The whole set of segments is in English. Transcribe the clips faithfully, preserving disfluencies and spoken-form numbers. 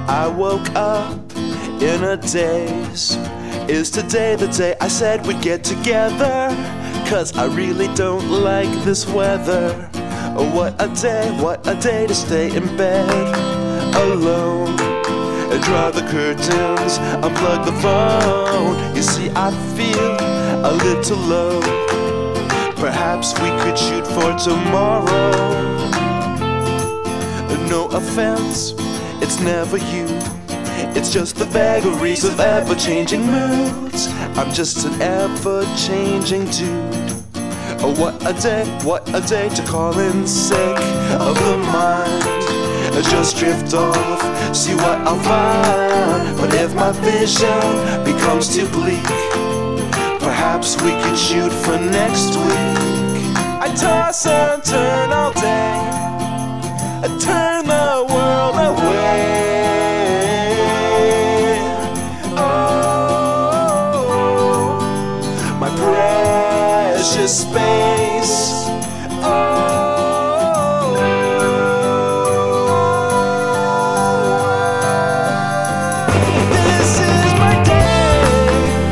I woke up in a daze. Is today the day I said we'd get together? Cause I really don't like this weather. Oh, what a day, what a day to stay in bed alone and draw the curtains, unplug the phone. You see, I feel a little low. Perhaps we could shoot for tomorrow. No offense, it's never you. It's just the vagaries of ever-changing moods. I'm just an ever-changing dude. Oh, what a day, what a day to call in sick of the mind. Just drift off, see what I'll find. But if my vision becomes too bleak, perhaps we could shoot for next week. I toss and turn all day, I turn the world away. Oh, my precious space. Oh, this is my day.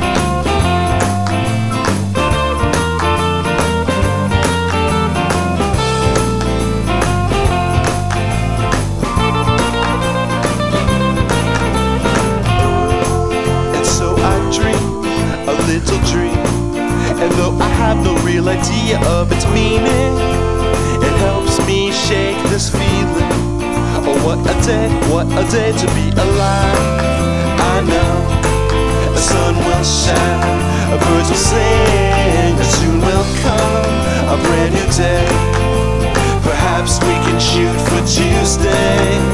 And so I dream a little dream, and though I have no real idea of its meaning, it helps me shake this feeling. Oh, what a day, what a day to be alive. I know the sun will shine, birds will sing, and soon will come a brand new day. Perhaps we can shoot for Tuesday.